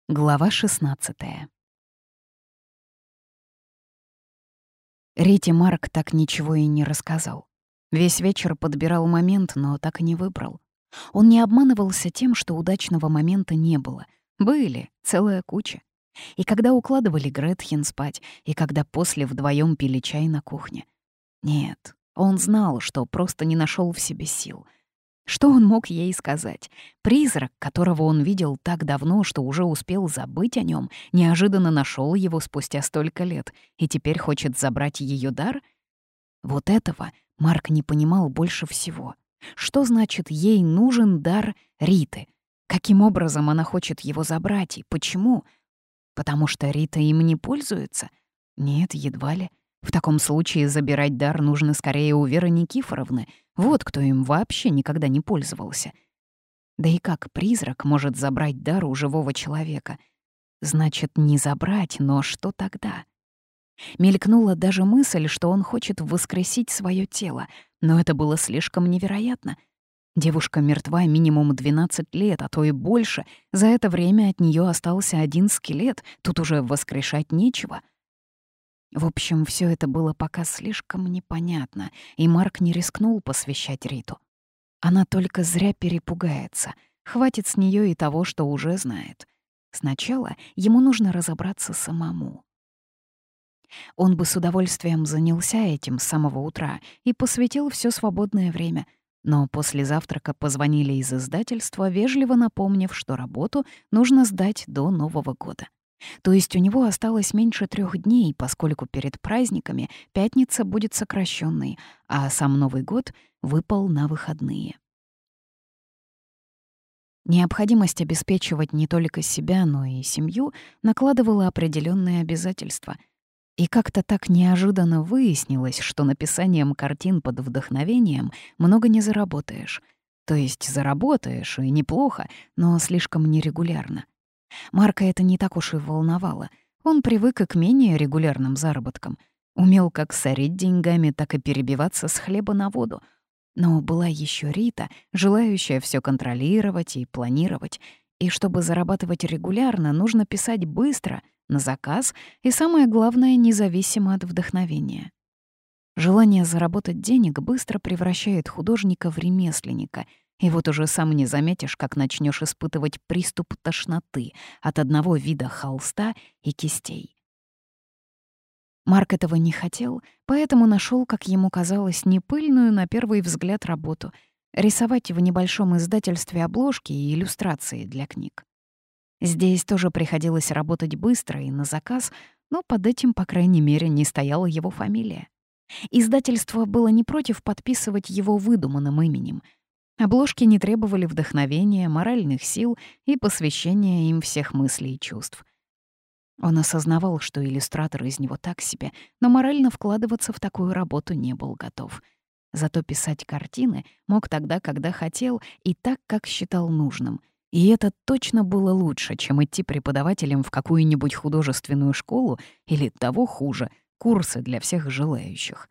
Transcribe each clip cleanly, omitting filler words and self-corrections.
Глава 16. Рите Марк так ничего и не рассказал. Весь вечер подбирал момент, но так и не выбрал. Он не обманывался тем, что удачного момента не было. Были, целая куча. И когда укладывали Гретхен спать, и когда после вдвоем пили чай на кухне. Нет, он знал, что просто не нашел в себе сил. Что он мог ей сказать? Призрак, которого он видел так давно, что уже успел забыть о нем, неожиданно нашел его спустя столько лет и теперь хочет забрать ее дар? Вот этого Марк не понимал больше всего. Что значит ей нужен дар Риты? Каким образом она хочет его забрать и почему? Потому что Рита им не пользуется? Нет, едва ли. В таком случае забирать дар нужно скорее у Веры Никифоровны. Вот кто им вообще никогда не пользовался. Да и как призрак может забрать дар у живого человека? Значит, не забрать, но что тогда? Мелькнула даже мысль, что он хочет воскресить свое тело, но это было слишком невероятно. Девушка мертва минимум 12 лет, а то и больше. За это время от нее остался один скелет, тут уже воскрешать нечего. В общем, все это было пока слишком непонятно, и Марк не рискнул посвящать Риту. Она только зря перепугается. Хватит с нее и того, что уже знает. Сначала ему нужно разобраться самому. Он бы с удовольствием занялся этим с самого утра и посвятил все свободное время. Но после завтрака позвонили из издательства, вежливо напомнив, что работу нужно сдать до Нового года. То есть у него осталось меньше 3 дней, поскольку перед праздниками пятница будет сокращенной, а сам Новый год выпал на выходные. Необходимость обеспечивать не только себя, но и семью накладывала определенные обязательства. И как-то так неожиданно выяснилось, что написанием картин под вдохновением много не заработаешь. То есть заработаешь, и неплохо, но слишком нерегулярно. Марка это не так уж и волновало. Он привык и к менее регулярным заработкам. Умел как сорить деньгами, так и перебиваться с хлеба на воду. Но была еще Рита, желающая все контролировать и планировать. И чтобы зарабатывать регулярно, нужно писать быстро, на заказ и, самое главное, независимо от вдохновения. Желание заработать денег быстро превращает художника в ремесленника, и вот уже сам не заметишь, как начнешь испытывать приступ тошноты от одного вида холста и кистей. Марк этого не хотел, поэтому нашел, как ему казалось, непыльную на первый взгляд работу — рисовать в небольшом издательстве обложки и иллюстрации для книг. Здесь тоже приходилось работать быстро и на заказ, но под этим, по крайней мере, не стояла его фамилия. Издательство было не против подписывать его выдуманным именем. Обложки не требовали вдохновения, моральных сил и посвящения им всех мыслей и чувств. Он осознавал, что иллюстратор из него так себе, но морально вкладываться в такую работу не был готов. Зато писать картины мог тогда, когда хотел, и так, как считал нужным. И это точно было лучше, чем идти преподавателем в какую-нибудь художественную школу или, того хуже, курсы для всех желающих.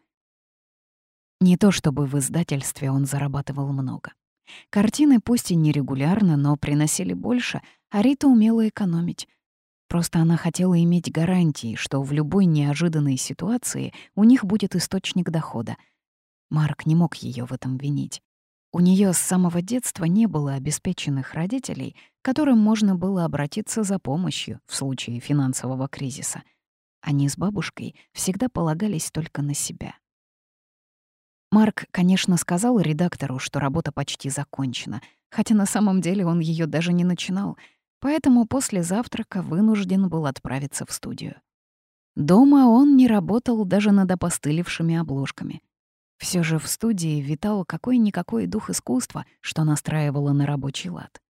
Не то чтобы в издательстве он зарабатывал много. Картины пусть и нерегулярно, но приносили больше, а Рита умела экономить. Просто она хотела иметь гарантии, что в любой неожиданной ситуации у них будет источник дохода. Марк не мог ее в этом винить. У нее с самого детства не было обеспеченных родителей, к которым можно было обратиться за помощью в случае финансового кризиса. Они с бабушкой всегда полагались только на себя. Марк, конечно, сказал редактору, что работа почти закончена, хотя на самом деле он ее даже не начинал, поэтому после завтрака вынужден был отправиться в студию. Дома он не работал даже над опостылевшими обложками. Все же в студии витал какой-никакой дух искусства, что настраивало на рабочий лад.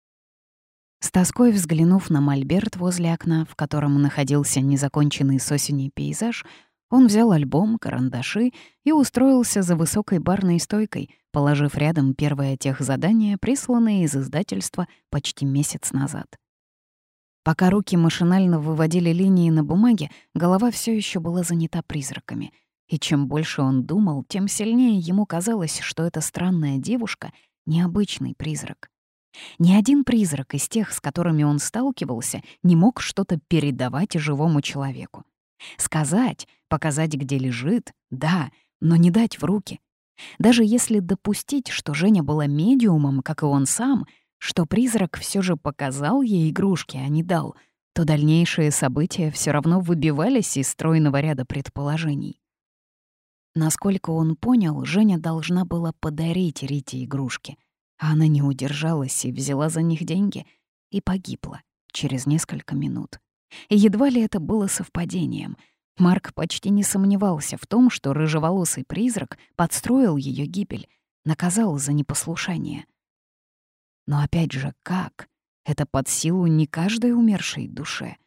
С тоской взглянув на мольберт возле окна, в котором находился незаконченный с осени пейзаж, он взял альбом, карандаши и устроился за высокой барной стойкой, положив рядом первое техзадание, присланное из издательства почти месяц назад. Пока руки машинально выводили линии на бумаге, голова все еще была занята призраками. И чем больше он думал, тем сильнее ему казалось, что эта странная девушка — необычный призрак. Ни один призрак из тех, с которыми он сталкивался, не мог что-то передавать живому человеку. Сказать, показать, где лежит, да, но не дать в руки. Даже если допустить, что Женя была медиумом, как и он сам, что призрак все же показал ей игрушки, а не дал, то дальнейшие события все равно выбивались из стройного ряда предположений. Насколько он понял, Женя должна была подарить Рите игрушки, а она не удержалась и взяла за них деньги и погибла через несколько минут. И едва ли это было совпадением. Марк почти не сомневался в том, что рыжеволосый призрак подстроил ее гибель, наказал за непослушание. Но опять же, как? Это под силу не каждой умершей душе.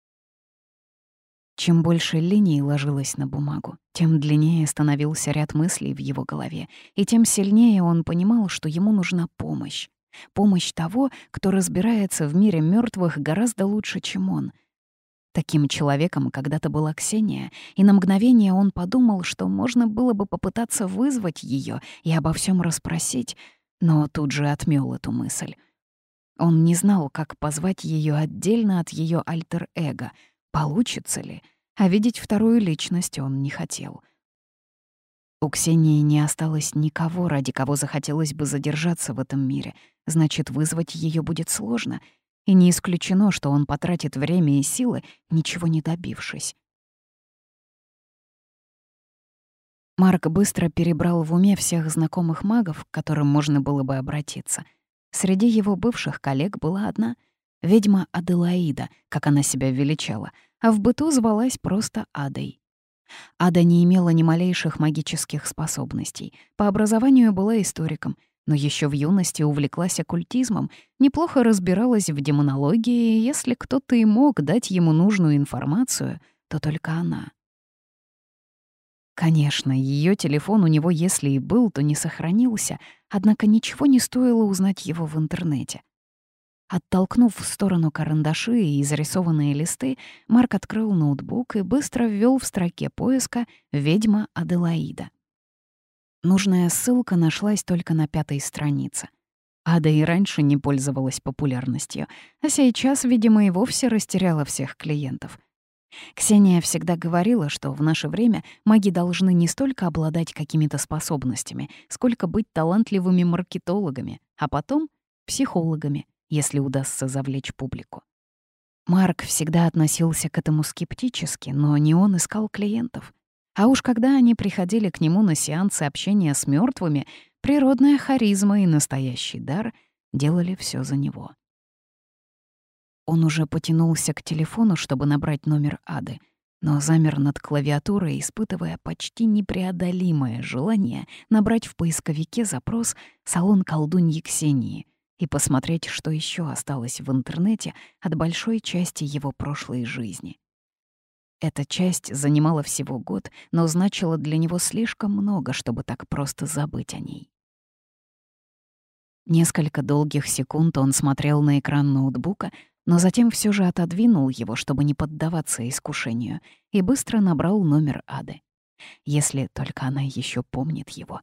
Чем больше линий ложилось на бумагу, тем длиннее становился ряд мыслей в его голове, и тем сильнее он понимал, что ему нужна помощь. Помощь того, кто разбирается в мире мертвых гораздо лучше, чем он. Таким человеком когда-то была Ксения, и на мгновение он подумал, что можно было бы попытаться вызвать ее и обо всем расспросить, но тут же отмёл эту мысль. Он не знал, как позвать ее отдельно от ее альтер-эго. Получится ли? А видеть вторую личность он не хотел. У Ксении не осталось никого, ради кого захотелось бы задержаться в этом мире. Значит, вызвать ее будет сложно. И не исключено, что он потратит время и силы, ничего не добившись. Марк быстро перебрал в уме всех знакомых магов, к которым можно было бы обратиться. Среди его бывших коллег была одна — ведьма Аделаида, как она себя величала, а в быту звалась просто Адой. Ада не имела ни малейших магических способностей. По образованию была историком, но еще в юности увлеклась оккультизмом, неплохо разбиралась в демонологии, и если кто-то и мог дать ему нужную информацию, то только она. Конечно, ее телефон у него, если и был, то не сохранился, однако ничего не стоило узнать его в интернете. Оттолкнув в сторону карандаши и изрисованные листы, Марк открыл ноутбук и быстро ввел в строке поиска «Ведьма Аделаида». Нужная ссылка нашлась только на 5-й странице. Ада и раньше не пользовалась популярностью, а сейчас, видимо, и вовсе растеряла всех клиентов. Ксения всегда говорила, что в наше время маги должны не столько обладать какими-то способностями, сколько быть талантливыми маркетологами, а потом — психологами, если удастся завлечь публику. Марк всегда относился к этому скептически, но не он искал клиентов. А уж когда они приходили к нему на сеансы общения с мертвыми, природная харизма и настоящий дар делали все за него. Он уже потянулся к телефону, чтобы набрать номер Ады, но замер над клавиатурой, испытывая почти непреодолимое желание набрать в поисковике запрос «Салон колдуньи Ксении» и посмотреть, что еще осталось в интернете от большой части его прошлой жизни. Эта часть занимала всего год, но значила для него слишком много, чтобы так просто забыть о ней. Несколько долгих секунд он смотрел на экран ноутбука, но затем все же отодвинул его, чтобы не поддаваться искушению, и быстро набрал номер Ады. Если только она еще помнит его.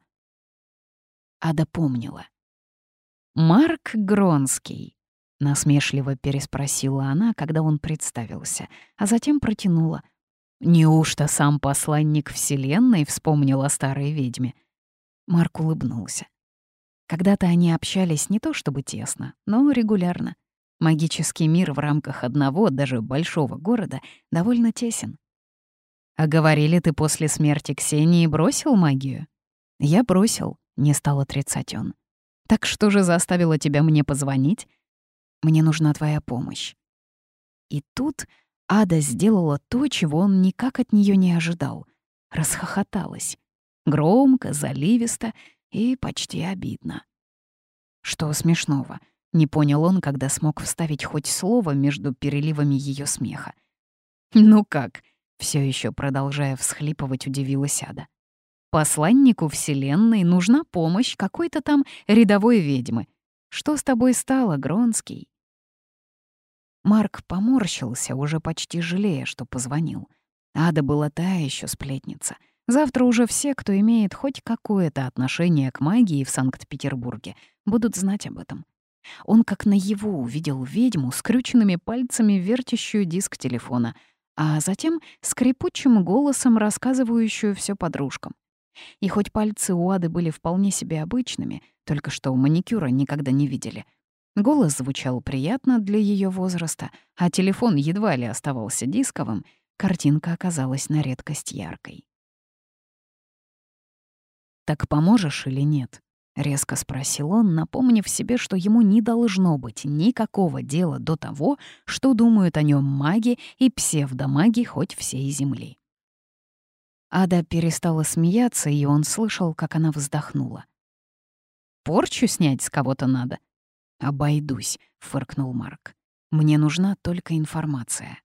Ада помнила. «Марк Гронский», — насмешливо переспросила она, когда он представился, а затем протянула. «Неужто сам посланник Вселенной вспомнил о старой ведьме?» Марк улыбнулся. Когда-то они общались не то чтобы тесно, но регулярно. Магический мир в рамках одного, даже большого города довольно тесен. «А говорили, ты после смерти Ксении бросил магию?» «Я бросил», — не стал отрицать он. «Так что же заставило тебя мне позвонить?» «Мне нужна твоя помощь». И тут Ада сделала то, чего он никак от нее не ожидал. Расхохоталась. Громко, заливисто и почти обидно. Что смешного? Не понял он, когда смог вставить хоть слово между переливами ее смеха. «Ну как?» — все еще продолжая всхлипывать, удивилась Ада. «Посланнику Вселенной нужна помощь какой-то там рядовой ведьмы. Что с тобой стало, Гронский?» Марк поморщился, уже почти жалея, что позвонил. Ада была та еще сплетница. Завтра уже все, кто имеет хоть какое-то отношение к магии в Санкт-Петербурге, будут знать об этом. Он как наяву увидел ведьму, скрюченными пальцами вертящую диск телефона, а затем скрипучим голосом рассказывающую все подружкам. И хоть пальцы у Ады были вполне себе обычными, только что маникюра никогда не видели, голос звучал приятно для ее возраста, а телефон едва ли оставался дисковым, картинка оказалась на редкость яркой. «Так поможешь или нет?» — резко спросил он, напомнив себе, что ему не должно быть никакого дела до того, что думают о нем маги и псевдомаги хоть всей земли. Ада перестала смеяться, и он слышал, как она вздохнула. «Порчу снять с кого-то надо?» «Обойдусь», — фыркнул Марк. «Мне нужна только информация».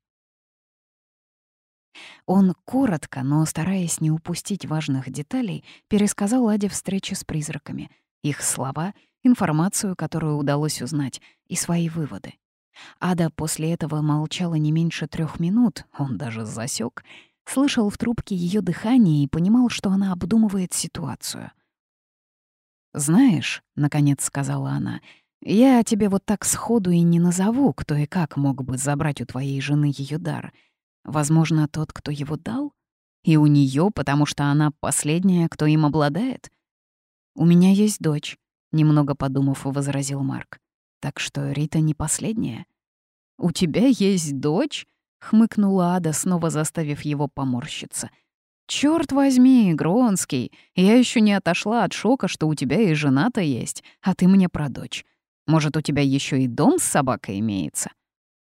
Он коротко, но стараясь не упустить важных деталей, пересказал Аде встречи с призраками, их слова, информацию, которую удалось узнать, и свои выводы. Ада после этого молчала не меньше 3 минут, он даже засек, слышал в трубке ее дыхание и понимал, что она обдумывает ситуацию. «Знаешь», — наконец сказала она, — «я тебе вот так сходу и не назову, кто и как мог бы забрать у твоей жены ее дар. Возможно, тот, кто его дал? И у нее, потому что она последняя, кто им обладает? У меня есть дочь», — немного подумав, возразил Марк. «Так что Рита не последняя». «У тебя есть дочь?» — хмыкнула Ада, снова заставив его поморщиться. «Чёрт возьми, Гронский, я еще не отошла от шока, что у тебя и жена-то есть, а ты мне про дочь. Может, у тебя еще и дом с собакой имеется?»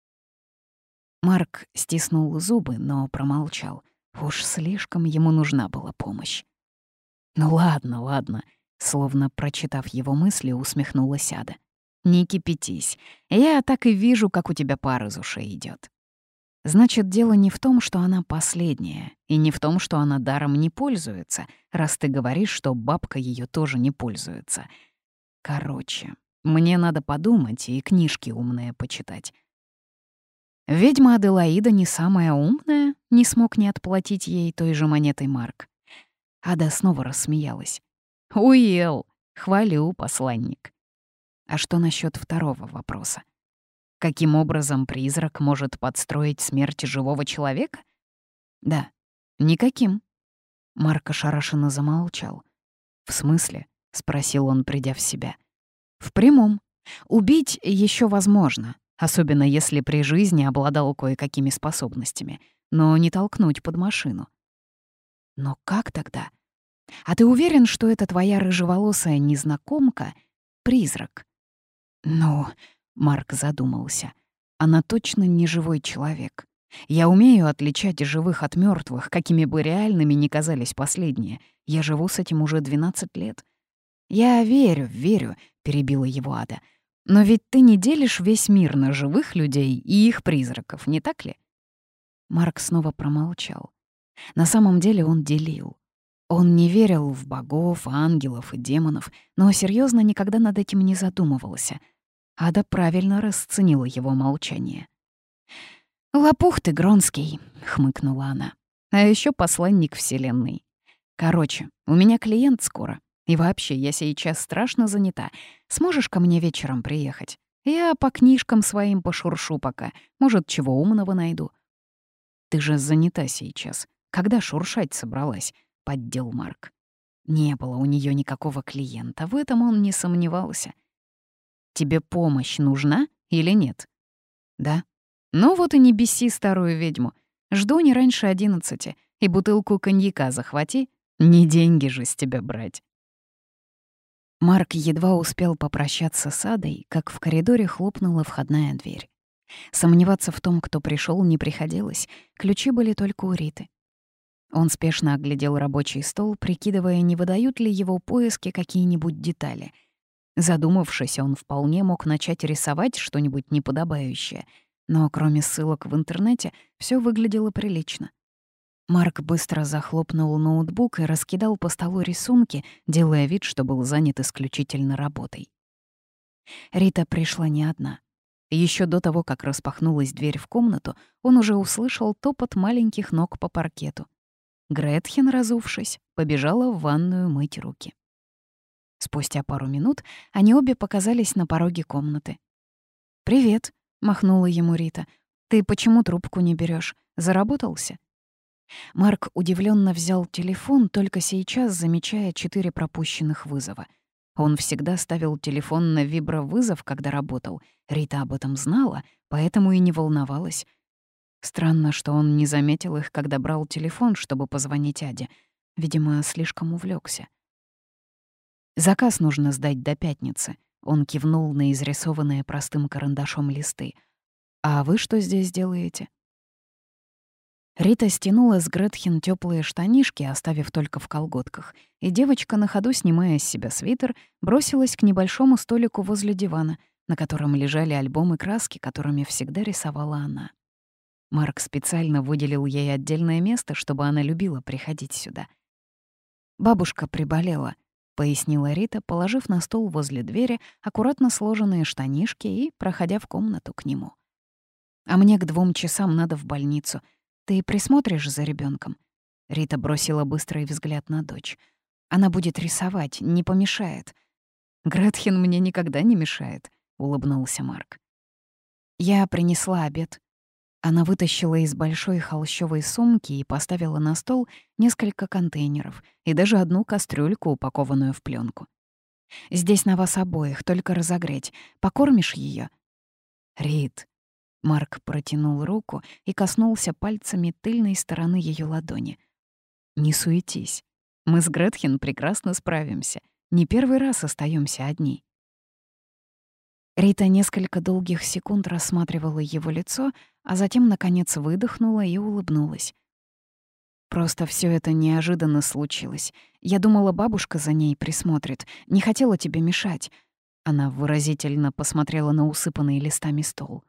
Марк стиснул зубы, но промолчал. Уж слишком ему нужна была помощь. «Ну ладно, ладно», — словно прочитав его мысли, усмехнулась Ада. «Не кипятись. Я так и вижу, как у тебя пар из ушей идет. Значит, дело не в том, что она последняя, и не в том, что она даром не пользуется, раз ты говоришь, что бабка ее тоже не пользуется. Короче, мне надо подумать и книжки умные почитать». «Ведьма Аделаида не самая умная?» — не смог не отплатить ей той же монетой Марк. Ада снова рассмеялась. «Уел! Хвалю, посланник». А что насчет второго вопроса? Каким образом призрак может подстроить смерть живого человека? Да, никаким. Марк ошарашенно замолчал. «В смысле?» — спросил он, придя в себя. «В прямом. Убить еще возможно, особенно если при жизни обладал кое-какими способностями, но не толкнуть под машину». «Но как тогда? А ты уверен, что это твоя рыжеволосая незнакомка — призрак?» «Ну...» — Марк задумался. «Она точно не живой человек. Я умею отличать живых от мертвых, какими бы реальными ни казались последние. Я живу с этим уже 12 лет». «Я верю», — перебила его Ада. «Но ведь ты не делишь весь мир на живых людей и их призраков, не так ли?» Марк снова промолчал. На самом деле он делил. Он не верил в богов, ангелов и демонов, но серьезно никогда над этим не задумывался. Ада правильно расценила его молчание. «Лопух ты, Гронский», — хмыкнула она. «А еще посланник Вселенной. Короче, у меня клиент скоро. И вообще, я сейчас страшно занята. Сможешь ко мне вечером приехать? Я по книжкам своим пошуршу пока. Может, чего умного найду». «Ты же занята сейчас. Когда шуршать собралась?» — поддел Марк. Не было у нее никакого клиента, в этом он не сомневался. «Тебе помощь нужна или нет?» «Да». «Ну вот и не беси старую ведьму. Жду не раньше 11, и бутылку коньяка захвати. Не деньги же с тебя брать». Марк едва успел попрощаться с Адой, как в коридоре хлопнула входная дверь. Сомневаться в том, кто пришел, не приходилось, ключи были только у Риты. Он спешно оглядел рабочий стол, прикидывая, не выдают ли его поиски какие-нибудь детали. Задумавшись, он вполне мог начать рисовать что-нибудь неподобающее, но кроме ссылок в интернете все выглядело прилично. Марк быстро захлопнул ноутбук и раскидал по столу рисунки, делая вид, что был занят исключительно работой. Рита пришла не одна. Еще до того, как распахнулась дверь в комнату, он уже услышал топот маленьких ног по паркету. Гретхен, разувшись, побежала в ванную мыть руки. Спустя пару минут они обе показались на пороге комнаты. «Привет», — махнула ему Рита. «Ты почему трубку не берешь? Заработался?» Марк удивленно взял телефон, только сейчас замечая 4 пропущенных вызова. Он всегда ставил телефон на вибровызов, когда работал. Рита об этом знала, поэтому и не волновалась. Странно, что он не заметил их, когда брал телефон, чтобы позвонить Аде. Видимо, слишком увлекся. «Заказ нужно сдать до пятницы», — он кивнул на изрисованные простым карандашом листы. «А вы что здесь делаете?» Рита стянула с Гретхен теплые штанишки, оставив только в колготках, и девочка, на ходу снимая с себя свитер, бросилась к небольшому столику возле дивана, на котором лежали альбомы краски, которыми всегда рисовала она. Марк специально выделил ей отдельное место, чтобы она любила приходить сюда. «Бабушка приболела», — пояснила Рита, положив на стол возле двери аккуратно сложенные штанишки и проходя в комнату к нему. «А мне к 2 часам надо в больницу. Ты присмотришь за ребенком? Рита бросила быстрый взгляд на дочь. «Она будет рисовать, не помешает». «Гретхен мне никогда не мешает», — улыбнулся Марк. «Я принесла обед». Она вытащила из большой холщовой сумки и поставила на стол несколько контейнеров и даже одну кастрюльку, упакованную в пленку. «Здесь на вас обоих, только разогреть. Покормишь ее? «Рит». Марк протянул руку и коснулся пальцами тыльной стороны ее ладони. «Не суетись. Мы с Гретхен прекрасно справимся. Не первый раз остаемся одни». Рита несколько долгих секунд рассматривала его лицо, а затем, наконец, выдохнула и улыбнулась. «Просто все это неожиданно случилось. Я думала, бабушка за ней присмотрит. Не хотела тебе мешать». Она выразительно посмотрела на усыпанный листами стол.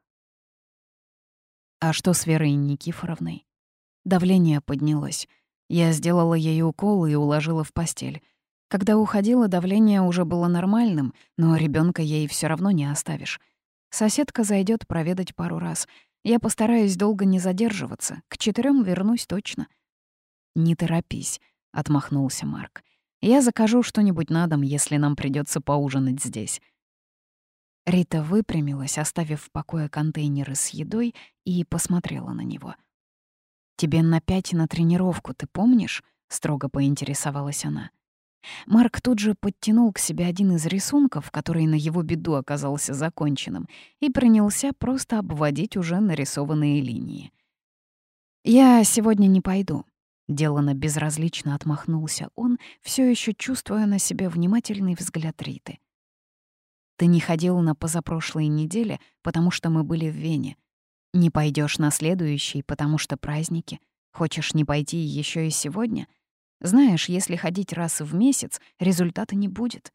«А что с Верой Никифоровной?» Давление поднялось. Я сделала ей укол и уложила в постель. Когда уходила, давление уже было нормальным, но ребенка ей все равно не оставишь. Соседка зайдет проведать пару раз. Я постараюсь долго не задерживаться. К 4 вернусь точно. «Не торопись», — отмахнулся Марк. «Я закажу что-нибудь на дом, если нам придется поужинать здесь». Рита выпрямилась, оставив в покое контейнеры с едой, и посмотрела на него. «Тебе на 5 на тренировку, ты помнишь?» — строго поинтересовалась она. Марк тут же подтянул к себе один из рисунков, который на его беду оказался законченным, и принялся просто обводить уже нарисованные линии. «Я сегодня не пойду», — делано безразлично отмахнулся он, все еще чувствуя на себе внимательный взгляд Риты. «Ты не ходил на позапрошлой неделе, потому что мы были в Вене. Не пойдешь на следующий, потому что праздники. Хочешь не пойти еще и сегодня? Знаешь, если ходить раз в месяц, результата не будет».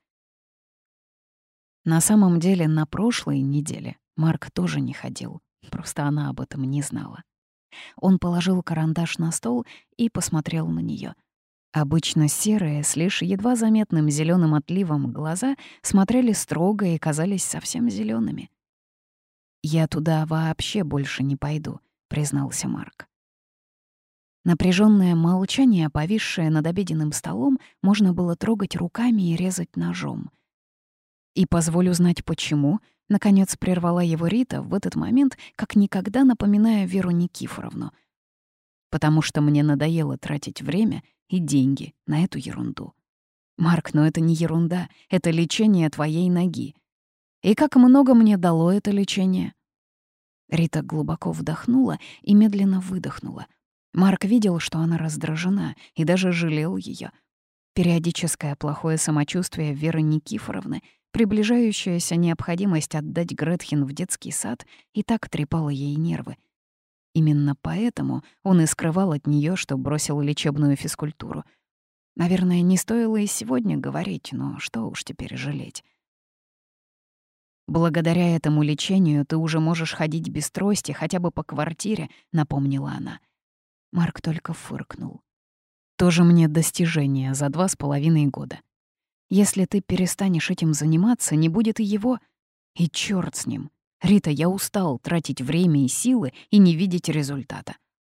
На самом деле, на прошлой неделе Марк тоже не ходил, просто она об этом не знала. Он положил карандаш на стол и посмотрел на нее. Обычно серые, с лишь едва заметным зеленым отливом глаза смотрели строго и казались совсем зелеными. «Я туда вообще больше не пойду», — признался Марк. Напряженное молчание, повисшее над обеденным столом, можно было трогать руками и резать ножом. «И позволю знать, почему», — наконец прервала его Рита в этот момент, как никогда напоминая Веру Никифоровну. «Потому что мне надоело тратить время и деньги на эту ерунду. Марк, но это не ерунда, это лечение твоей ноги. И как много мне дало это лечение?» Рита глубоко вдохнула и медленно выдохнула. Марк видел, что она раздражена, и даже жалел ее. Периодическое плохое самочувствие Веры Никифоровны, приближающаяся необходимость отдать Гретхен в детский сад, и так трепало ей нервы. Именно поэтому он и скрывал от нее, что бросил лечебную физкультуру. Наверное, не стоило и сегодня говорить, но что уж теперь жалеть. «Благодаря этому лечению ты уже можешь ходить без трости хотя бы по квартире», — напомнила она. Марк только фыркнул. «Тоже мне достижение за 2,5 года. Если ты перестанешь этим заниматься, не будет и его. И чёрт с ним. Рита, я устал тратить время и силы и не видеть результата.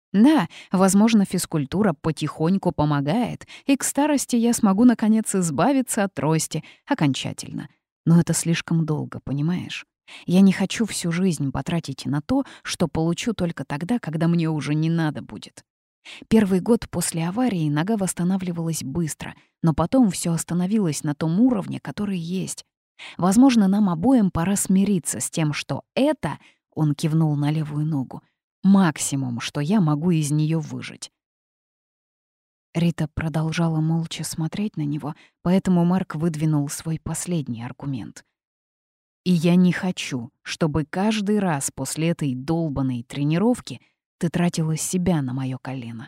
Да, возможно, физкультура потихоньку помогает, и к старости я смогу, наконец, избавиться от трости окончательно. Но это слишком долго, понимаешь? Я не хочу всю жизнь потратить на то, что получу только тогда, когда мне уже не надо будет. Первый год после аварии нога восстанавливалась быстро, но потом все остановилось на том уровне, который есть. Возможно, нам обоим пора смириться с тем, что это, он кивнул на левую ногу, максимум, что я могу из нее выжить. Рита продолжала молча смотреть на него, поэтому Марк выдвинул свой последний аргумент. «И я не хочу, чтобы каждый раз после этой долбанной тренировки ты тратила себя на моё колено».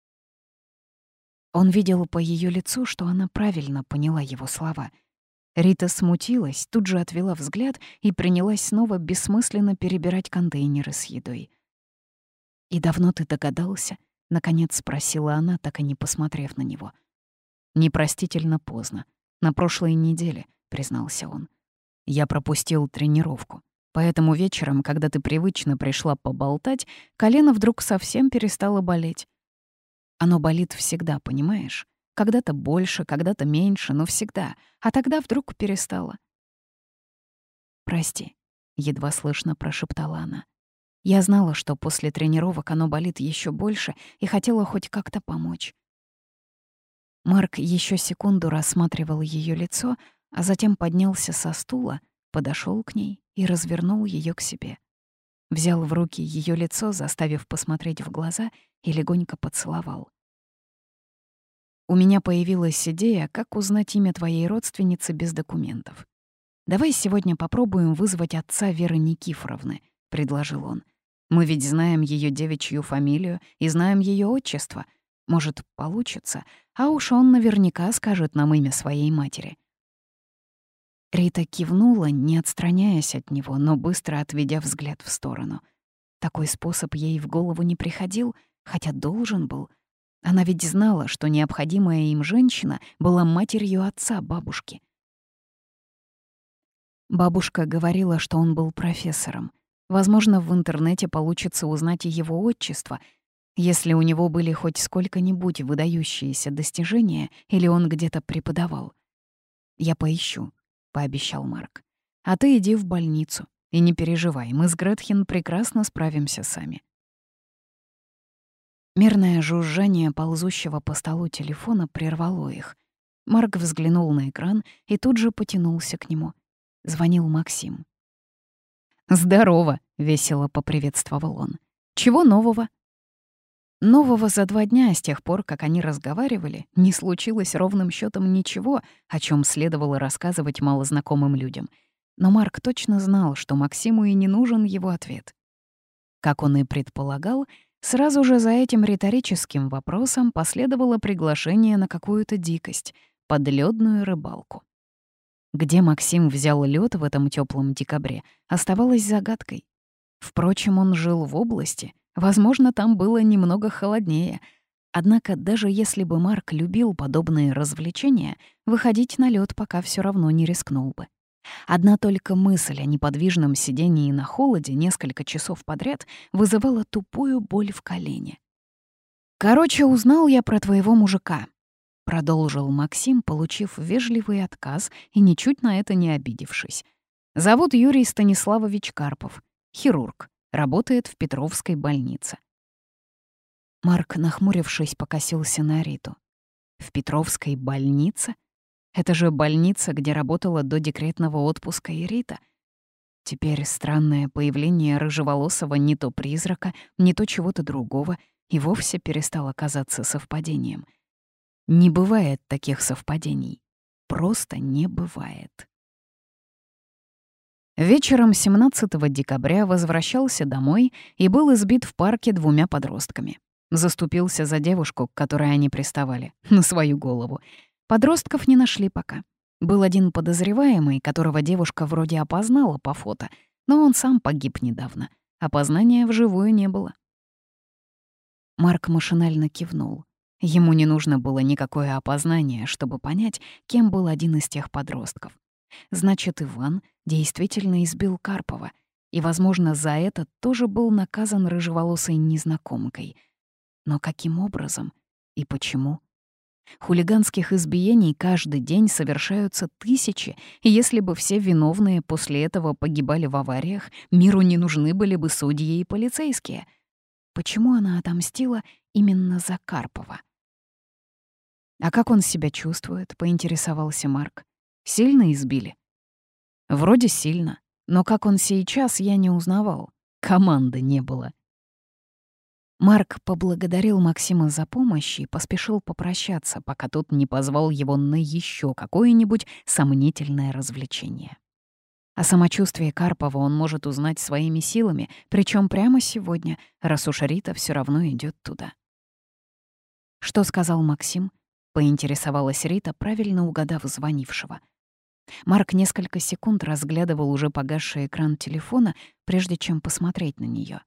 Он видел по ее лицу, что она правильно поняла его слова. Рита смутилась, тут же отвела взгляд и принялась снова бессмысленно перебирать контейнеры с едой. «И давно ты догадался?» — наконец спросила она, так и не посмотрев на него. «Непростительно поздно. На прошлой неделе», — признался он. «Я пропустил тренировку. Поэтому вечером, когда ты привычно пришла поболтать, колено вдруг совсем перестало болеть. Оно болит всегда, понимаешь? Когда-то больше, когда-то меньше, но всегда. А тогда вдруг перестало». «Прости», — едва слышно прошептала она. «Я знала, что после тренировок оно болит еще больше и хотела хоть как-то помочь». Марк еще секунду рассматривал ее лицо, а затем поднялся со стула, подошел к ней и развернул ее к себе. Взял в руки ее лицо, заставив посмотреть в глаза, и легонько поцеловал. «У меня появилась идея, как узнать имя твоей родственницы без документов. Давай сегодня попробуем вызвать отца Веры Никифоровны», — предложил он. «Мы ведь знаем ее девичью фамилию и знаем ее отчество. Может, получится, а уж он наверняка скажет нам имя своей матери». Рита кивнула, не отстраняясь от него, но быстро отведя взгляд в сторону. Такой способ ей в голову не приходил, хотя должен был. Она ведь знала, что необходимая им женщина была матерью отца бабушки. Бабушка говорила, что он был профессором. Возможно, в интернете получится узнать и его отчество, если у него были хоть сколько-нибудь выдающиеся достижения или он где-то преподавал. «Я поищу», — пообещал Марк. «А ты иди в больницу. И не переживай, мы с Гретхен прекрасно справимся сами». Мерное жужжание ползущего по столу телефона прервало их. Марк взглянул на экран и тут же потянулся к нему. Звонил Максим. «Здорово», — весело поприветствовал он. «Чего нового?» Нового за 2 дня с тех пор, как они разговаривали, не случилось ровным счетом ничего, о чем следовало рассказывать малознакомым людям. Но Марк точно знал, что Максиму и не нужен его ответ. Как он и предполагал, сразу же за этим риторическим вопросом последовало приглашение на какую-то дикость — подлёдную рыбалку. Где Максим взял лёд в этом тёплом декабре, оставалось загадкой. Впрочем, он жил в области, возможно, там было немного холоднее. Однако даже если бы Марк любил подобные развлечения, выходить на лёд пока всё равно не рискнул бы. Одна только мысль о неподвижном сидении на холоде несколько часов подряд вызывала тупую боль в колене. «Короче, узнал я про твоего мужика», — продолжил Максим, получив вежливый отказ и ничуть на это не обидевшись. «Зовут Юрий Станиславович Карпов, хирург, работает в Петровской больнице». Марк, нахмурившись, покосился на Риту. «В Петровской больнице? Это же больница, где работала до декретного отпуска и Рита. Теперь странное появление рыжеволосого не то призрака, не то чего-то другого и вовсе перестало казаться совпадением. Не бывает таких совпадений. Просто не бывает. Вечером 17 декабря возвращался домой и был избит в парке 2 подростками. Заступился за девушку, к которой они приставали, на свою голову. Подростков не нашли пока. Был один подозреваемый, которого девушка вроде опознала по фото, но он сам погиб недавно. Опознания вживую не было. Марк машинально кивнул. Ему не нужно было никакое опознание, чтобы понять, кем был один из тех подростков. Значит, Иван действительно избил Карпова, и, возможно, за это тоже был наказан рыжеволосой незнакомкой. Но каким образом? И почему? Хулиганских избиений каждый день совершаются тысячи, и если бы все виновные после этого погибали в авариях, миру не нужны были бы судьи и полицейские. Почему она отомстила именно за Карпова? «А как он себя чувствует?» — поинтересовался Марк. «Сильно избили?» «Вроде сильно, но как он сейчас, я не узнавал. Команды не было». Марк поблагодарил Максима за помощь и поспешил попрощаться, пока тот не позвал его на еще какое-нибудь сомнительное развлечение. О самочувствии Карпова он может узнать своими силами, причем прямо сегодня, раз уж Рита все равно идет туда. «Что сказал Максим?» — поинтересовалась Рита, правильно угадав звонившего. Марк несколько секунд разглядывал уже погасший экран телефона, прежде чем посмотреть на нее.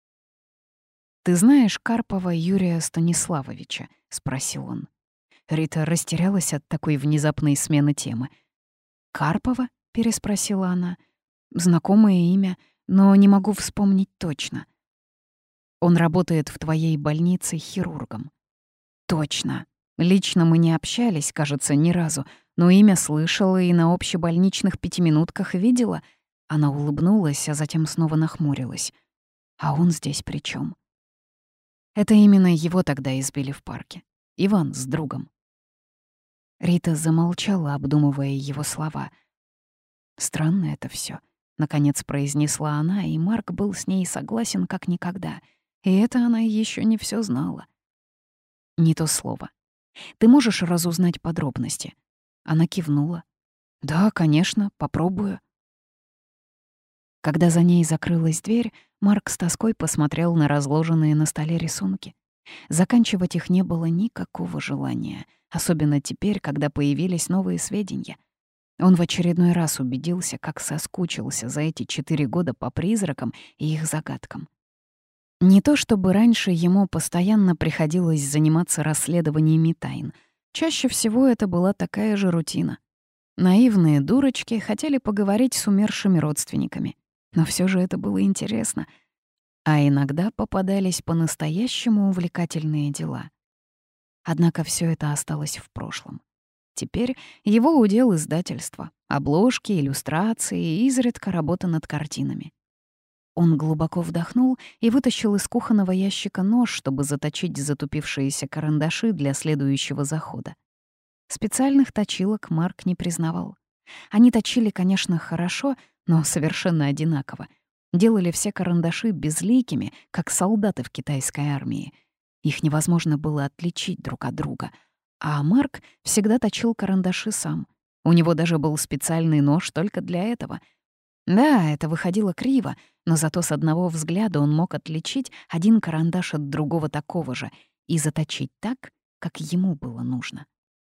«Ты знаешь Карпова Юрия Станиславовича?» — спросил он. Рита растерялась от такой внезапной смены темы. «Карпова?» — переспросила она. «Знакомое имя, но не могу вспомнить точно. Он работает в твоей больнице хирургом». «Точно. Лично мы не общались, кажется, ни разу, но имя слышала и на общебольничных пятиминутках видела». Она улыбнулась, а затем снова нахмурилась. «А он здесь при чем? Это именно его тогда избили в парке. Иван с другом». Рита замолчала, обдумывая его слова. «Странно это все, наконец произнесла она, и Марк был с ней согласен как никогда. И это она еще не все знала. «Не то слово. Ты можешь разузнать подробности?» Она кивнула. «Да, конечно, попробую». Когда за ней закрылась дверь, Марк с тоской посмотрел на разложенные на столе рисунки. Заканчивать их не было никакого желания, особенно теперь, когда появились новые сведения. Он в очередной раз убедился, как соскучился за эти 4 года по призракам и их загадкам. Не то чтобы раньше ему постоянно приходилось заниматься расследованиями тайн. Чаще всего это была такая же рутина. Наивные дурочки хотели поговорить с умершими родственниками. Но все же это было интересно. А иногда попадались по-настоящему увлекательные дела. Однако все это осталось в прошлом. Теперь его удел издательства, обложки, иллюстрации и изредка работа над картинами. Он глубоко вдохнул и вытащил из кухонного ящика нож, чтобы заточить затупившиеся карандаши для следующего захода. Специальных точилок Марк не признавал. Они точили, конечно, хорошо, но совершенно одинаково. Делали все карандаши безликими, как солдаты в китайской армии. Их невозможно было отличить друг от друга. А Марк всегда точил карандаши сам. У него даже был специальный нож только для этого. Да, это выходило криво, но зато с одного взгляда он мог отличить один карандаш от другого такого же и заточить так, как ему было нужно.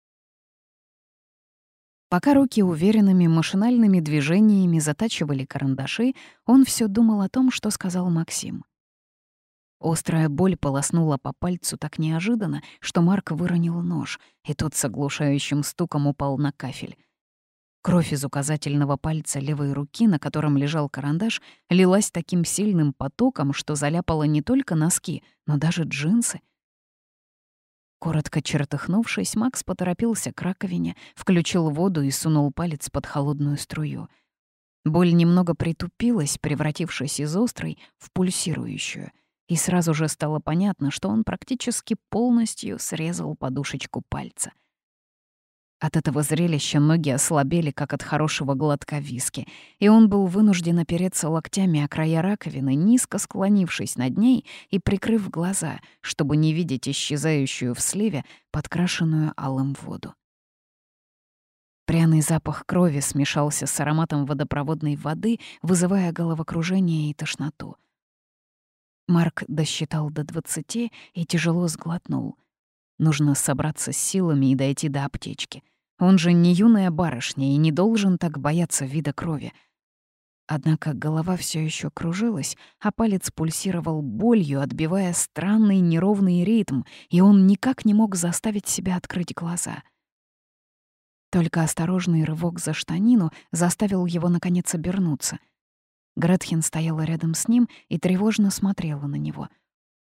Пока руки уверенными машинальными движениями затачивали карандаши, он все думал о том, что сказал Максим. Острая боль полоснула по пальцу так неожиданно, что Марк выронил нож, и тот с оглушающим стуком упал на кафель. Кровь из указательного пальца левой руки, на котором лежал карандаш, лилась таким сильным потоком, что заляпала не только носки, но даже джинсы. Коротко чертыхнувшись, Макс поторопился к раковине, включил воду и сунул палец под холодную струю. Боль немного притупилась, превратившись из острой в пульсирующую, и сразу же стало понятно, что он практически полностью срезал подушечку пальца. От этого зрелища ноги ослабели, как от хорошего глотка виски, и он был вынужден опереться локтями о края раковины, низко склонившись над ней и прикрыв глаза, чтобы не видеть исчезающую в сливе подкрашенную алым воду. Пряный запах крови смешался с ароматом водопроводной воды, вызывая головокружение и тошноту. Марк досчитал до 20 и тяжело сглотнул. Нужно собраться с силами и дойти до аптечки. Он же не юная барышня и не должен так бояться вида крови. Однако голова все еще кружилась, а палец пульсировал болью, отбивая странный неровный ритм, и он никак не мог заставить себя открыть глаза. Только осторожный рывок за штанину заставил его, наконец, обернуться. Гретхен стояла рядом с ним и тревожно смотрела на него.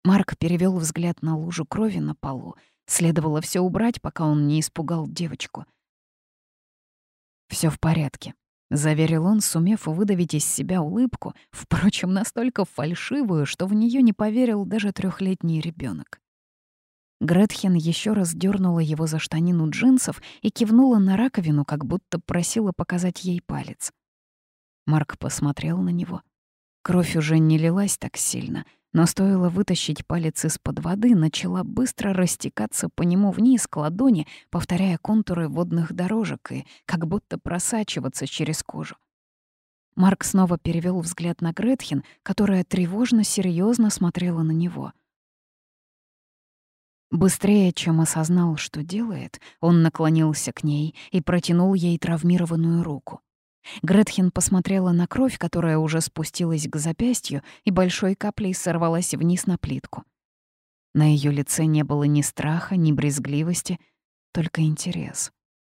Марк перевел взгляд на лужу крови на полу. Следовало все убрать, пока он не испугал девочку. Все в порядке», — заверил он, сумев выдавить из себя улыбку, впрочем, настолько фальшивую, что в нее не поверил даже 3-летний ребенок. Гретхен еще раз дернула его за штанину джинсов и кивнула на раковину, как будто просила показать ей палец. Марк посмотрел на него. Кровь уже не лилась так сильно, но стоило вытащить палец из-под воды, начала быстро растекаться по нему вниз к ладони, повторяя контуры водных дорожек и как будто просачиваться через кожу. Марк снова перевел взгляд на Гретхен, которая тревожно серьезно смотрела на него. Быстрее, чем осознал, что делает, он наклонился к ней и протянул ей травмированную руку. Гретхен посмотрела на кровь, которая уже спустилась к запястью и большой каплей сорвалась вниз на плитку. На ее лице не было ни страха, ни брезгливости, только интерес.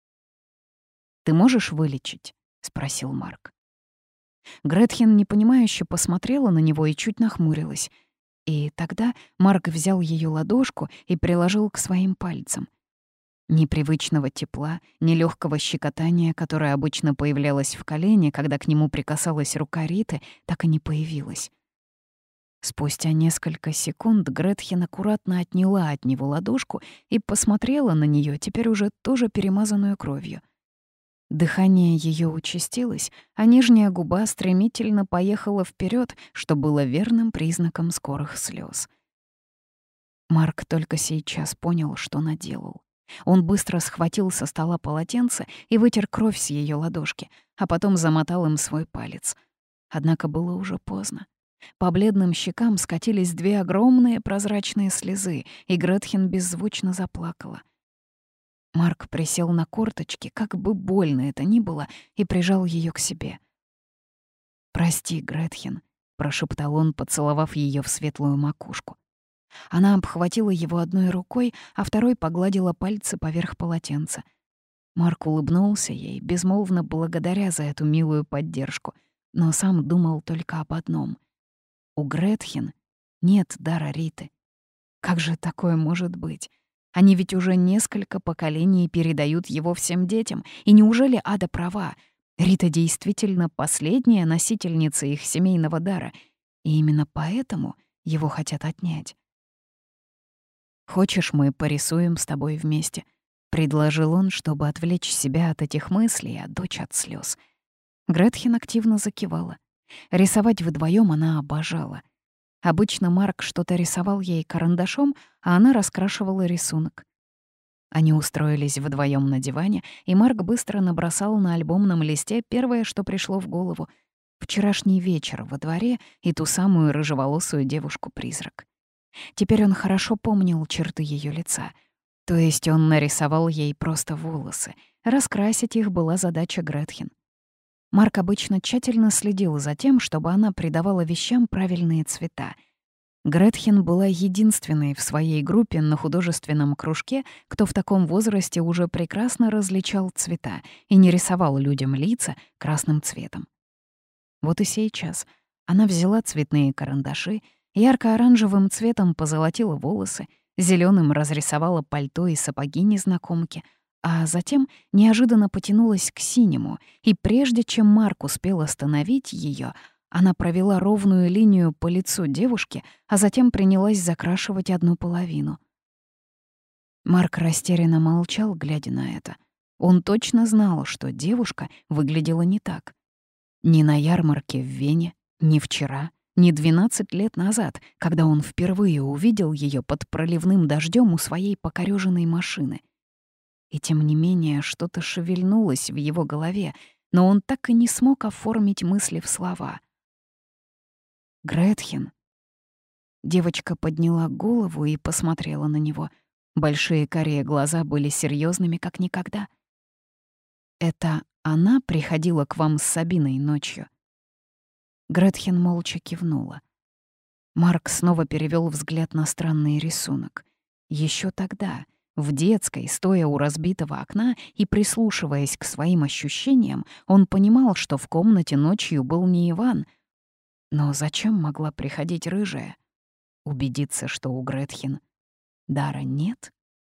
«Ты можешь вылечить?» — спросил Марк. Гретхен непонимающе посмотрела на него и чуть нахмурилась. И тогда Марк взял ее ладошку и приложил к своим пальцам. Ни привычного тепла, ни легкого щекотания, которое обычно появлялось в колене, когда к нему прикасалась рука Риты, так и не появилось. Спустя несколько секунд Гретхен аккуратно отняла от него ладошку и посмотрела на нее, теперь уже тоже перемазанную кровью. Дыхание ее участилось, а нижняя губа стремительно поехала вперед, что было верным признаком скорых слез. Марк только сейчас понял, что наделал. Он быстро схватил со стола полотенце и вытер кровь с ее ладошки, а потом замотал им свой палец. Однако было уже поздно. По бледным щекам скатились 2 огромные прозрачные слезы, и Гретхен беззвучно заплакала. Марк присел на корточки, как бы больно это ни было, и прижал ее к себе. «Прости, Гретхен», — прошептал он, поцеловав ее в светлую макушку. Она обхватила его одной рукой, а второй погладила пальцы поверх полотенца. Марк улыбнулся ей, безмолвно благодаря за эту милую поддержку, но сам думал только об одном. У Гретхен нет дара Риты. Как же такое может быть? Они ведь уже несколько поколений передают его всем детям, и неужели Ада права? Рита действительно последняя носительница их семейного дара, и именно поэтому его хотят отнять. «Хочешь, мы порисуем с тобой вместе?» — предложил он, чтобы отвлечь себя от этих мыслей, а дочь от слез. Гретхен активно закивала. Рисовать вдвоем она обожала. Обычно Марк что-то рисовал ей карандашом, а она раскрашивала рисунок. Они устроились вдвоем на диване, и Марк быстро набросал на альбомном листе первое, что пришло в голову — вчерашний вечер во дворе и ту самую рыжеволосую девушку-призрак. Теперь он хорошо помнил черты ее лица. То есть он нарисовал ей просто волосы. Раскрасить их была задача Гретхен. Марк обычно тщательно следил за тем, чтобы она придавала вещам правильные цвета. Гретхен была единственной в своей группе на художественном кружке, кто в таком возрасте уже прекрасно различал цвета и не рисовал людям лица красным цветом. Вот и сейчас она взяла цветные карандаши, ярко-оранжевым цветом позолотила волосы, зеленым разрисовала пальто и сапоги незнакомки, а затем неожиданно потянулась к синему, и прежде чем Марк успел остановить ее, она провела ровную линию по лицу девушки, а затем принялась закрашивать одну половину. Марк растерянно молчал, глядя на это. Он точно знал, что девушка выглядела не так. Ни на ярмарке в Вене, ни вчера, ни 12 лет назад, когда он впервые увидел ее под проливным дождем у своей покорёженной машины. И тем не менее что-то шевельнулось в его голове, но он так и не смог оформить мысли в слова. «Гретхен». Девочка подняла голову и посмотрела на него. Большие карие глаза были серьезными, как никогда. «Это она приходила к вам с Сабиной ночью?» Гретхен молча кивнула. Марк снова перевел взгляд на странный рисунок. Еще тогда, в детской, стоя у разбитого окна и прислушиваясь к своим ощущениям, он понимал, что в комнате ночью был не Иван. Но зачем могла приходить рыжая? Убедиться, что у Гретхен дара нет?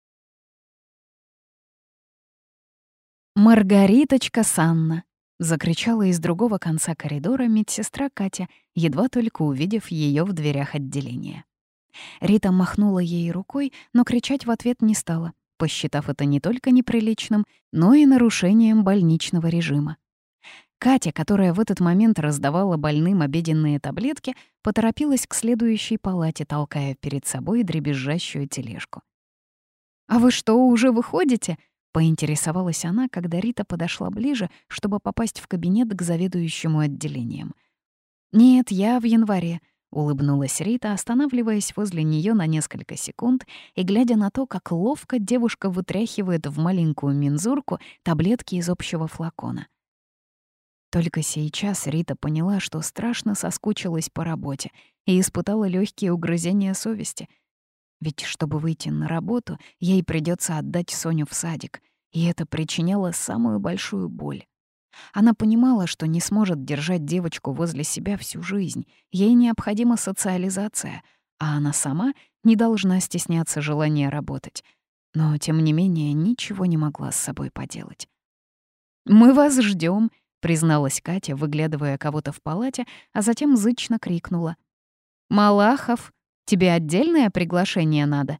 «Маргариточка Санна!» — закричала из другого конца коридора медсестра Катя, едва только увидев ее в дверях отделения. Рита махнула ей рукой, но кричать в ответ не стала, посчитав это не только неприличным, но и нарушением больничного режима. Катя, которая в этот момент раздавала больным обеденные таблетки, поторопилась к следующей палате, толкая перед собой дребезжащую тележку. «А вы что, уже выходите?» — поинтересовалась она, когда Рита подошла ближе, чтобы попасть в кабинет к заведующему отделением. «Нет, я в январе», — улыбнулась Рита, останавливаясь возле нее на несколько секунд и глядя на то, как ловко девушка вытряхивает в маленькую мензурку таблетки из общего флакона. Только сейчас Рита поняла, что страшно соскучилась по работе и испытала легкие угрызения совести. Ведь чтобы выйти на работу, ей придется отдать Соню в садик, и это причиняло самую большую боль. Она понимала, что не сможет держать девочку возле себя всю жизнь, ей необходима социализация, а она сама не должна стесняться желания работать. Но, тем не менее, ничего не могла с собой поделать. «Мы вас ждем, призналась Катя, выглядывая кого-то в палате, а затем зычно крикнула. «Малахов, тебе отдельное приглашение надо?»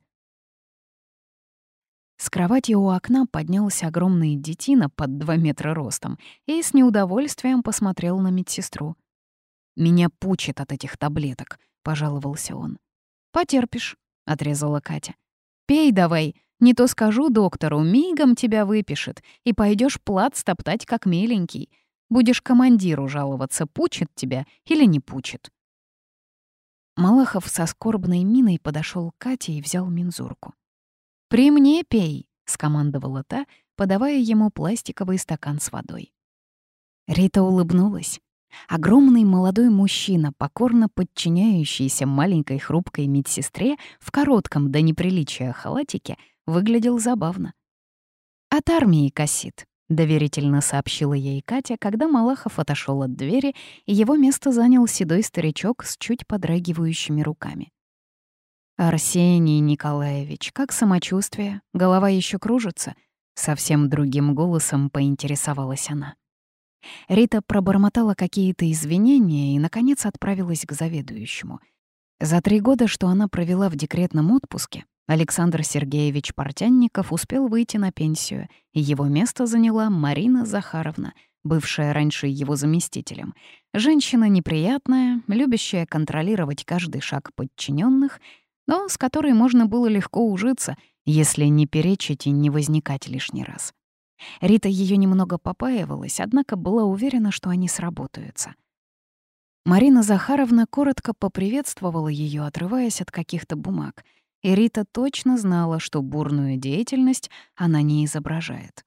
С кровати у окна поднялся огромный детина под 2 метра ростом и с неудовольствием посмотрел на медсестру. «Меня пучит от этих таблеток», — пожаловался он. «Потерпишь», — отрезала Катя. «Пей давай, не то скажу доктору, мигом тебя выпишет, и пойдешь плац топтать как миленький. Будешь командиру жаловаться, пучит тебя или не пучит». Малахов со скорбной миной подошел к Кате и взял мензурку. «При мне пей», — скомандовала та, подавая ему пластиковый стакан с водой. Рита улыбнулась. Огромный молодой мужчина, покорно подчиняющийся маленькой хрупкой медсестре в коротком до неприличия халатике, выглядел забавно. «От армии косит», — доверительно сообщила ей Катя, когда Малахов отошел от двери, и его место занял седой старичок с чуть подрагивающими руками. «Арсений Николаевич, как самочувствие? Голова еще кружится?» — совсем другим голосом поинтересовалась она. Рита пробормотала какие-то извинения и, наконец, отправилась к заведующему. За 3 года, что она провела в декретном отпуске, Александр Сергеевич Портянников успел выйти на пенсию, и его место заняла Марина Захаровна, бывшая раньше его заместителем. Женщина неприятная, любящая контролировать каждый шаг подчиненных, но с которой можно было легко ужиться, если не перечить и не возникать лишний раз. Рита ее немного попаивалась, однако была уверена, что они сработаются. Марина Захаровна коротко поприветствовала ее, отрываясь от каких-то бумаг, и Рита точно знала, что бурную деятельность она не изображает.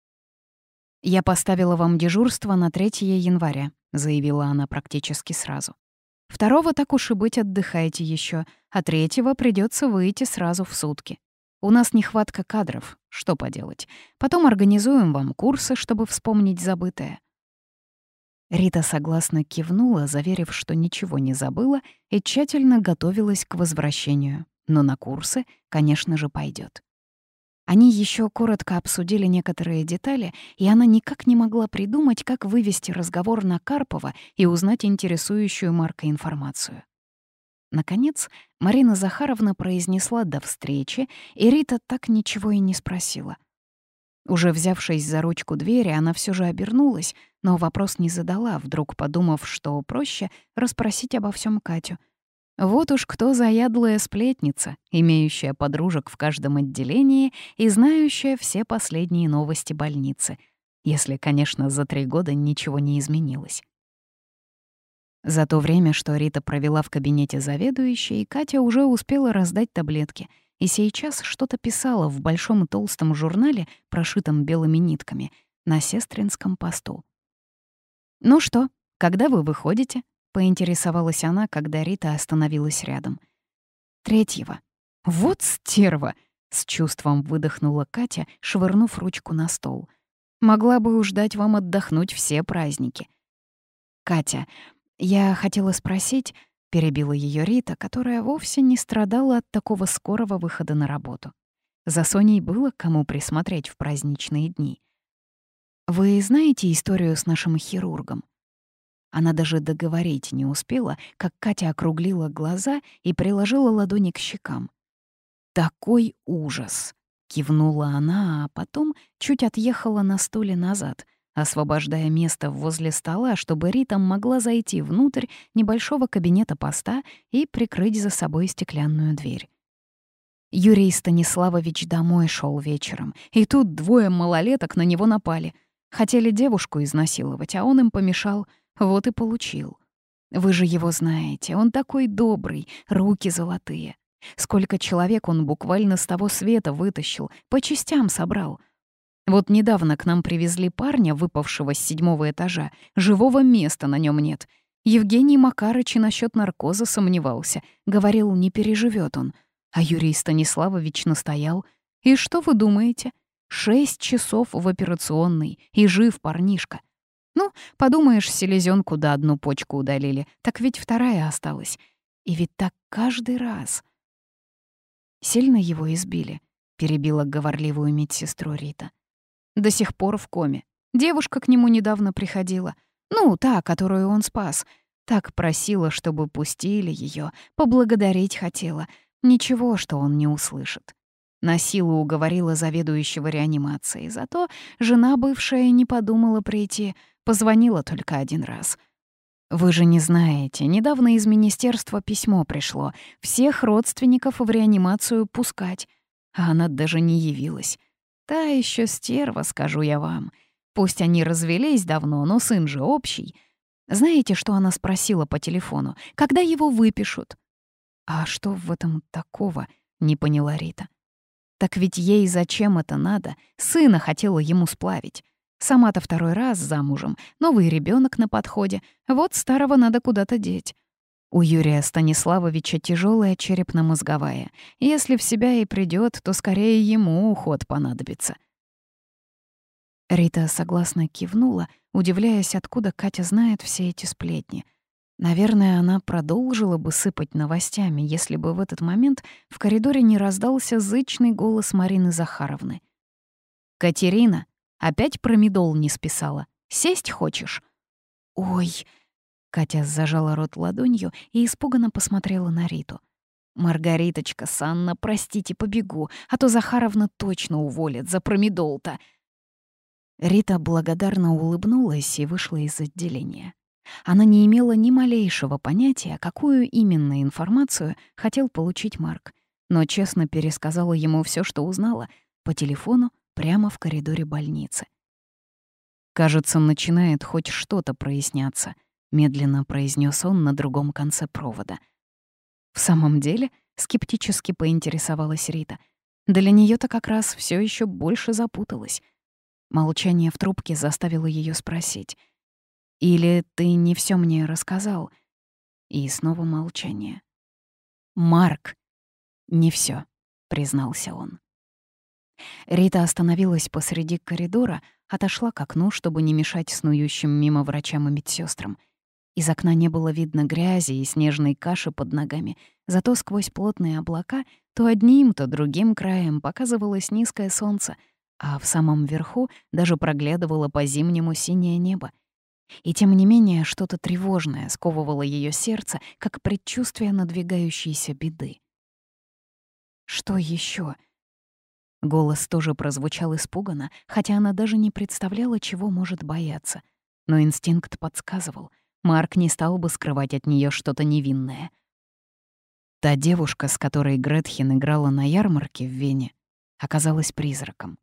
«Я поставила вам дежурство на 3 января», — заявила она практически сразу. «2 так уж и быть, отдыхайте еще, а 3 придется выйти сразу в сутки. У нас нехватка кадров, что поделать. Потом организуем вам курсы, чтобы вспомнить забытое». Рита согласно кивнула, заверив, что ничего не забыла и тщательно готовилась к возвращению, но на курсы, конечно же, пойдет. Они еще коротко обсудили некоторые детали, и она никак не могла придумать, как вывести разговор на Карпова и узнать интересующую Марка информацию. Наконец, Марина Захаровна произнесла «до встречи», и Рита так ничего и не спросила. Уже взявшись за ручку двери, она все же обернулась, но вопрос не задала, вдруг подумав, что проще расспросить обо всем Катю. Вот уж кто заядлая сплетница, имеющая подружек в каждом отделении и знающая все последние новости больницы, если, конечно, за 3 года ничего не изменилось. За то время, что Рита провела в кабинете заведующей, Катя уже успела раздать таблетки и сейчас что-то писала в большом толстом журнале, прошитом белыми нитками, на сестринском посту. «Ну что, когда вы выходите?» — поинтересовалась она, когда Рита остановилась рядом. 3-го. «Вот стерва!» — с чувством выдохнула Катя, швырнув ручку на стол. «Могла бы уж дать вам отдохнуть все праздники». «Катя, я хотела спросить...» перебила ее Рита, которая вовсе не страдала от такого скорого выхода на работу. За Соней было кому присмотреть в праздничные дни. «Вы знаете историю с нашим хирургом?» Она даже договорить не успела, как Катя округлила глаза и приложила ладони к щекам. «Такой ужас!» — кивнула она, а потом чуть отъехала на стуле назад, освобождая место возле стола, чтобы Рита могла зайти внутрь небольшого кабинета поста и прикрыть за собой стеклянную дверь. Юрий Станиславович домой шел вечером, и тут двое малолеток на него напали. Хотели девушку изнасиловать, а он им помешал, вот и получил. Вы же его знаете, он такой добрый, руки золотые. Сколько человек он буквально с того света вытащил, по частям собрал. Вот недавно к нам привезли парня, выпавшего с 7-го этажа. Живого места на нем нет. Евгений Макарыч и насчет наркоза сомневался. Говорил, не переживет он. А Юрий Станиславович настоял. И что вы думаете? 6 часов в операционной, и жив парнишка. Ну, подумаешь, селезенку да одну почку удалили, так ведь вторая осталась. И ведь так каждый раз. «Сильно его избили?» — перебила говорливую медсестру Рита. «До сих пор в коме. Девушка к нему недавно приходила. Ну, та, которую он спас. Так просила, чтобы пустили ее, поблагодарить хотела. Ничего, что он не услышит. На силу уговорила заведующего реанимацией. Зато жена бывшая не подумала прийти, позвонила только один раз». «Вы же не знаете, недавно из министерства письмо пришло. Всех родственников в реанимацию пускать. А она даже не явилась. Та еще стерва, скажу я вам. Пусть они развелись давно, но сын же общий. Знаете, что она спросила по телефону? Когда его выпишут?» «А что в этом такого?» — не поняла Рита. «Так ведь ей зачем это надо? Сына хотела ему сплавить. Сама-то второй раз замужем, новый ребенок на подходе. Вот старого надо куда-то деть. У Юрия Станиславовича тяжелая черепно-мозговая. Если в себя и придет, то скорее ему уход понадобится». Рита согласно кивнула, удивляясь, откуда Катя знает все эти сплетни. Наверное, она продолжила бы сыпать новостями, если бы в этот момент в коридоре не раздался зычный голос Марины Захаровны. «Катерина, опять промедол не списала? Сесть хочешь?» «Ой!» — Катя зажала рот ладонью и испуганно посмотрела на Риту. «Маргариточка Санна, простите, побегу, а то Захаровна точно уволит за промедол-то». Рита благодарно улыбнулась и вышла из отделения. Она не имела ни малейшего понятия, какую именно информацию хотел получить Марк, но честно пересказала ему все, что узнала, по телефону прямо в коридоре больницы. «Кажется, начинает хоть что-то проясняться», — медленно произнес он на другом конце провода. «В самом деле?» — скептически поинтересовалась Рита. Для нее-то как раз все еще больше запуталось. Молчание в трубке заставило ее спросить. «Или ты не все мне рассказал?» И снова молчание. «Марк, не все, признался он. Рита остановилась посреди коридора, отошла к окну, чтобы не мешать снующим мимо врачам и медсестрам. Из окна не было видно грязи и снежной каши под ногами, зато сквозь плотные облака то одним, то другим краем показывалось низкое солнце, а в самом верху даже проглядывало по-зимнему синее небо. И тем не менее что-то тревожное сковывало ее сердце, как предчувствие надвигающейся беды. «Что еще? Голос тоже прозвучал испуганно, хотя она даже не представляла, чего может бояться. Но инстинкт подсказывал. Марк не стал бы скрывать от нее что-то невинное. Та девушка, с которой Гретхен играла на ярмарке в Вене, оказалась призраком.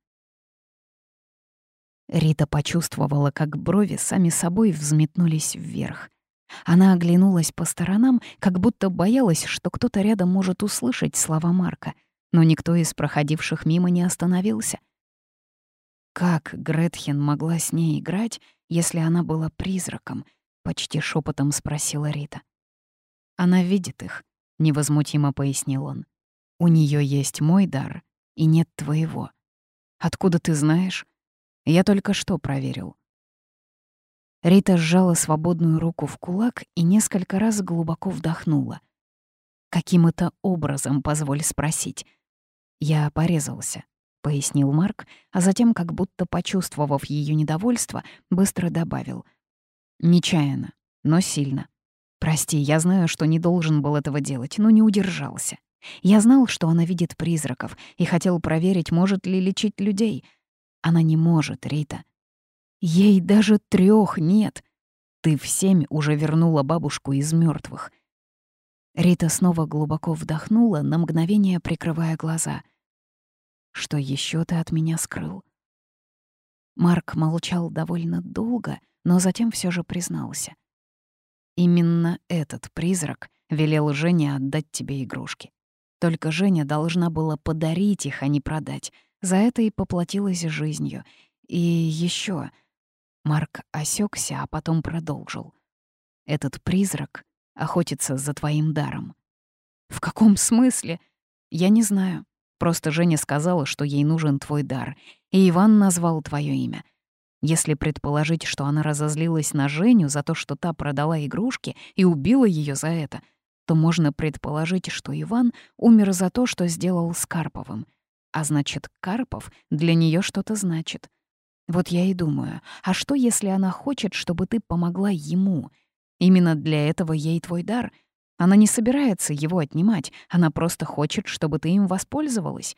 Рита почувствовала, как брови сами собой взметнулись вверх. Она оглянулась по сторонам, как будто боялась, что кто-то рядом может услышать слова Марка, но никто из проходивших мимо не остановился. Как Гретхен могла с ней играть, если она была призраком? Почти шепотом спросила Рита. Она видит их, невозмутимо пояснил он. У нее есть мой дар и нет твоего. Откуда ты знаешь? Я только что проверил. Рита сжала свободную руку в кулак и несколько раз глубоко вдохнула. «Каким это образом, позволь спросить?» «Я порезался», — пояснил Марк, а затем, как будто почувствовав ее недовольство, быстро добавил. «Нечаянно, но сильно. Прости, я знаю, что не должен был этого делать, но не удержался. Я знал, что она видит призраков, и хотел проверить, может ли лечить людей. Она не может, Рита. Ей даже 3 нет. Ты в 7 уже вернула бабушку из мертвых. Рита снова глубоко вдохнула, на мгновение прикрывая глаза. «Что еще ты от меня скрыл?» Марк молчал довольно долго, но затем все же признался. «Именно этот призрак велел Жене отдать тебе игрушки. Только Женя должна была подарить их, а не продать. За это и поплатилась жизнью. И еще. Марк осекся, а потом продолжил. «Этот призрак охотится за твоим даром». «В каком смысле?» «Я не знаю. Просто Женя сказала, что ей нужен твой дар, и Иван назвал твое имя. Если предположить, что она разозлилась на Женю за то, что та продала игрушки и убила ее за это, то можно предположить, что Иван умер за то, что сделал с Карповым. А значит, Карпов для нее что-то значит. Вот я и думаю, а что, если она хочет, чтобы ты помогла ему? Именно для этого ей твой дар. Она не собирается его отнимать, она просто хочет, чтобы ты им воспользовалась.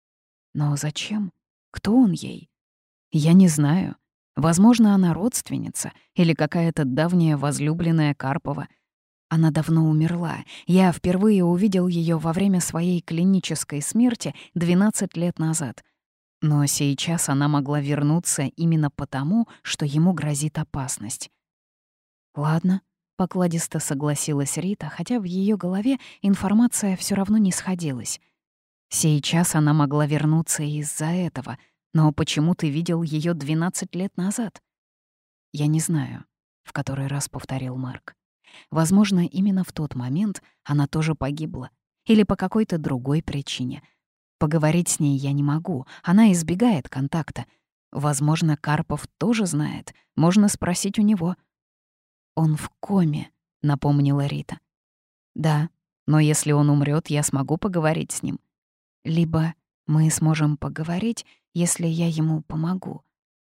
Но зачем? Кто он ей? Я не знаю. Возможно, она родственница или какая-то давняя возлюбленная Карпова. Она давно умерла. Я впервые увидел ее во время своей клинической смерти 12 лет назад. Но сейчас она могла вернуться именно потому, что ему грозит опасность. «Ладно», — покладисто согласилась Рита, хотя в ее голове информация все равно не сходилась. Сейчас она могла вернуться из-за этого, но почему ты видел ее 12 лет назад? «Я не знаю», — в который раз повторил Марк. «Возможно, именно в тот момент она тоже погибла. Или по какой-то другой причине. Поговорить с ней я не могу, она избегает контакта. Возможно, Карпов тоже знает, можно спросить у него». «Он в коме», — напомнила Рита. «Да, но если он умрет, я смогу поговорить с ним. Либо мы сможем поговорить, если я ему помогу».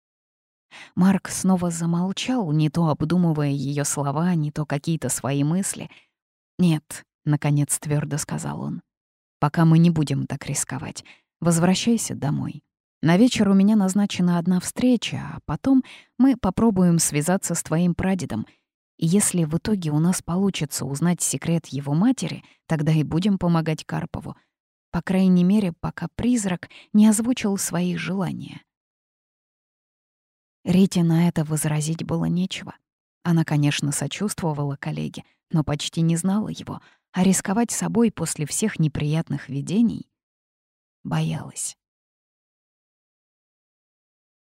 Марк снова замолчал, не то обдумывая ее слова, не то какие-то свои мысли. «Нет», — наконец твердо сказал он, — «пока мы не будем так рисковать. Возвращайся домой. На вечер у меня назначена одна встреча, а потом мы попробуем связаться с твоим прадедом. И если в итоге у нас получится узнать секрет его матери, тогда и будем помогать Карпову. По крайней мере, пока призрак не озвучил свои желания». Рите на это возразить было нечего. Она, конечно, сочувствовала коллеге, но почти не знала его, а рисковать собой после всех неприятных видений боялась.